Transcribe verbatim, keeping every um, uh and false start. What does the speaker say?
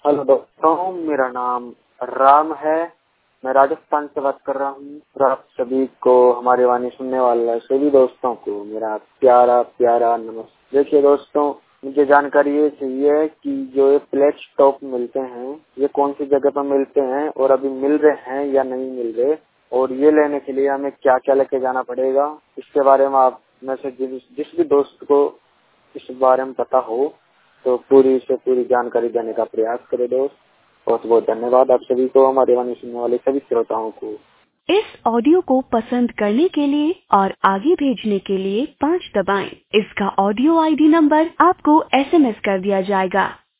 Hello दोस्तों, मेरा नाम राम है। मैं राजस्थान से बात कर रहा हूँ और आप सभी को, हमारी वाणी सुनने वाले सभी दोस्तों को मेरा प्यारा प्यारा नमस्ते। देखिए दोस्तों, मुझे जानकारी ये चाहिए कि जो ये प्लेट स्टॉप मिलते हैं ये कौन सी जगह पर मिलते हैं और अभी मिल रहे हैं या नहीं मिल रहे, और ये लेने के लिए हमें क्या क्या लेके जाना पड़ेगा, इसके बारे में आप में से जिस, जिस भी दोस्त को इस बारे में पता हो तो पूरी से पूरी जानकारी देने का प्रयास करें दोस्त। बहुत बहुत धन्यवाद आप सभी को, हमारे वाणी सुनने वाले सभी श्रोताओं को। इस ऑडियो को पसंद करने के लिए और आगे भेजने के लिए पाँच दबाएं। इसका ऑडियो आईडी नंबर आपको एसएमएस कर दिया जाएगा।